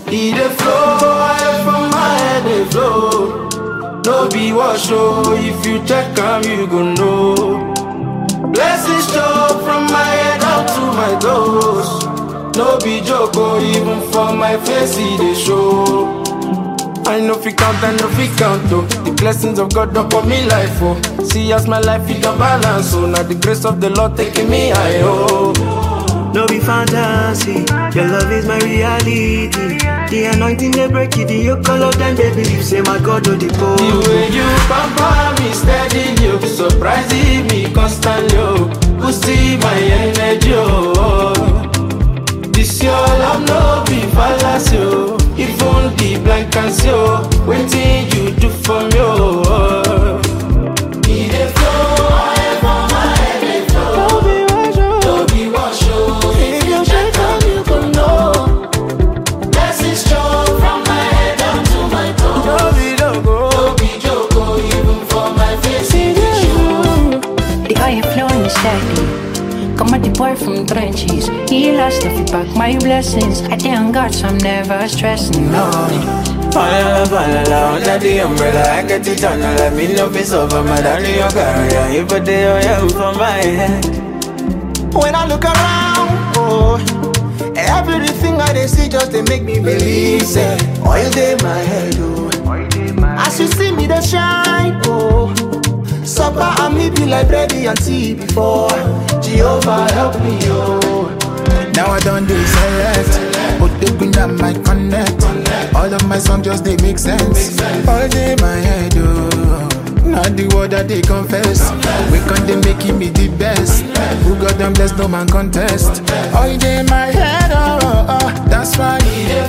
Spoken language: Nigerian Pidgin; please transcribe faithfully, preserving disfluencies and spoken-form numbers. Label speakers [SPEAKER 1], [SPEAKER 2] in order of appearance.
[SPEAKER 1] He dey flow, I from my head dey flow. No be wash oh, if you check am you go know. Blessings show from my head out to my toes. No be joke oh, even for my face he dey show. I know fi count, I know fi count oh. The blessings of God upon me life oh. See as my life it don't balance oh. Now the grace of the Lord taking me high oh.
[SPEAKER 2] No be fantasy, your love is my reality. The anointing they break it, the color then they believe. Say my God do the poor.
[SPEAKER 1] The way you pamper me steady, you surprising me constantly oh. Boosting my energy oh. This your love no be fallacy oh. Even the blind can see oh. Waiting you do for me oh. He dey flow, I from my head dey flow.
[SPEAKER 2] No be wash oh,
[SPEAKER 1] No be wash oh. If you check am you go know. Blessings show from my head down to my toes.
[SPEAKER 2] no be logo.
[SPEAKER 1] No be joke oh, even for my face it dey show.
[SPEAKER 3] The oil flowing steady. Come at the boy from trenches. He lost if you back my blessings. I thank God, so I'm never stressing. No.
[SPEAKER 2] Fall fall under the umbrella. I get it on. Let me know if it's over. My darling, your career. You put the oil for my head.
[SPEAKER 4] When I look around, oh, everything I dey see just they make me believe. Say, oil dey my head, oh. As you see me, they shine, oh. Supper and me be like bready and tea before. Jehovah help me, oh.
[SPEAKER 5] Now I don't do select, but they bring down my connect. All of my songs just they make sense. All day my head, oh. Not the word that they confess. We can't they making me the best. Who got them blessed, no man contest. All day my head, oh, oh, oh. That's why.